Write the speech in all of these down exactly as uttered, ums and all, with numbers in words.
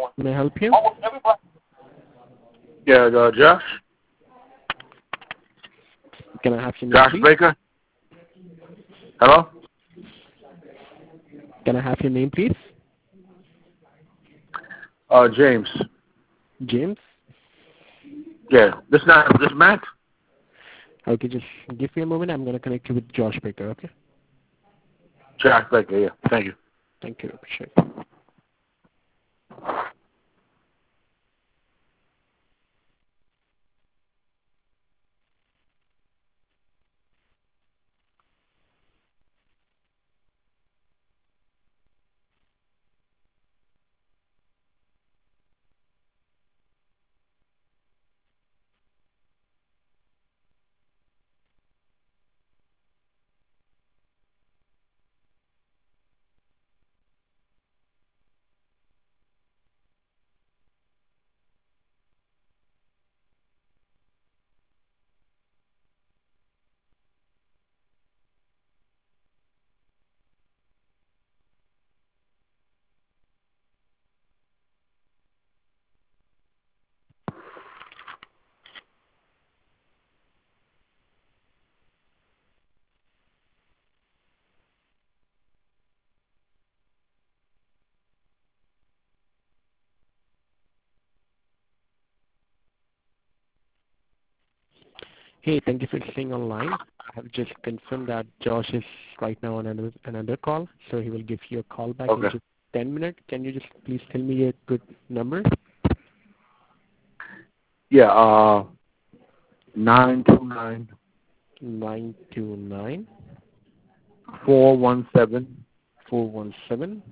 May I help you? Yeah, uh, Josh? Can I have your name, Josh please? Baker? Hello? Can I have your name, please? Uh, James. James? Yeah, this not this Matt? Okay, just give me a moment. I'm going to connect you with Josh Baker, okay? Josh Baker, yeah. Thank you. Thank you. Appreciate it. Hey, thank you for staying online. I have just confirmed that Josh is right now on another, another call, so he will give you a call back in Okay. just ten minutes. Can you just please tell me a good number? Yeah, uh, nine two nine, nine two nine, four one seven, four one seven,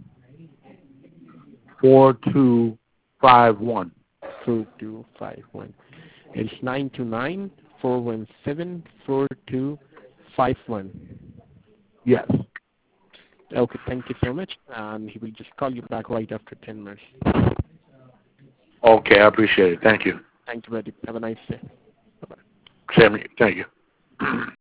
four two five one. four two five one. It's nine two nine, four one seven, four two five one. Yes. Okay, thank you so much, and he will just call you back right after ten minutes. Okay, I appreciate it. Thank you. Thank you, buddy. Have a nice day. Bye-bye. Sammy, thank you.